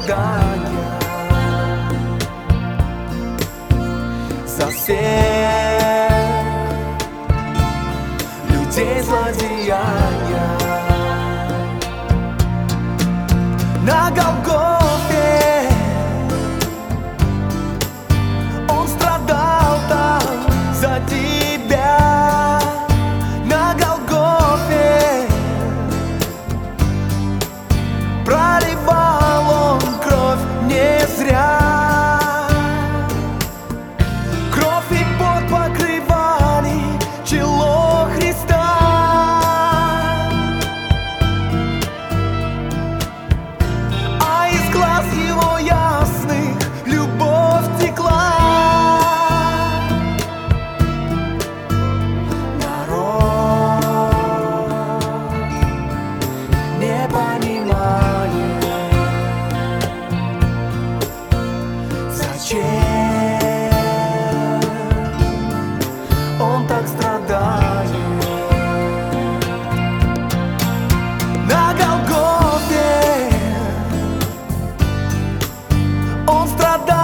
страдания за всех людей злодеяния. На Голгофе Он страдал там за тебя. На Голгофе проливал Он кровь не зря. Кровь и пот покрывали чело Христа. А из глаз Его ясных любовь текла. Не понимает, зачем Он так страдает. На Голгофе Он страдает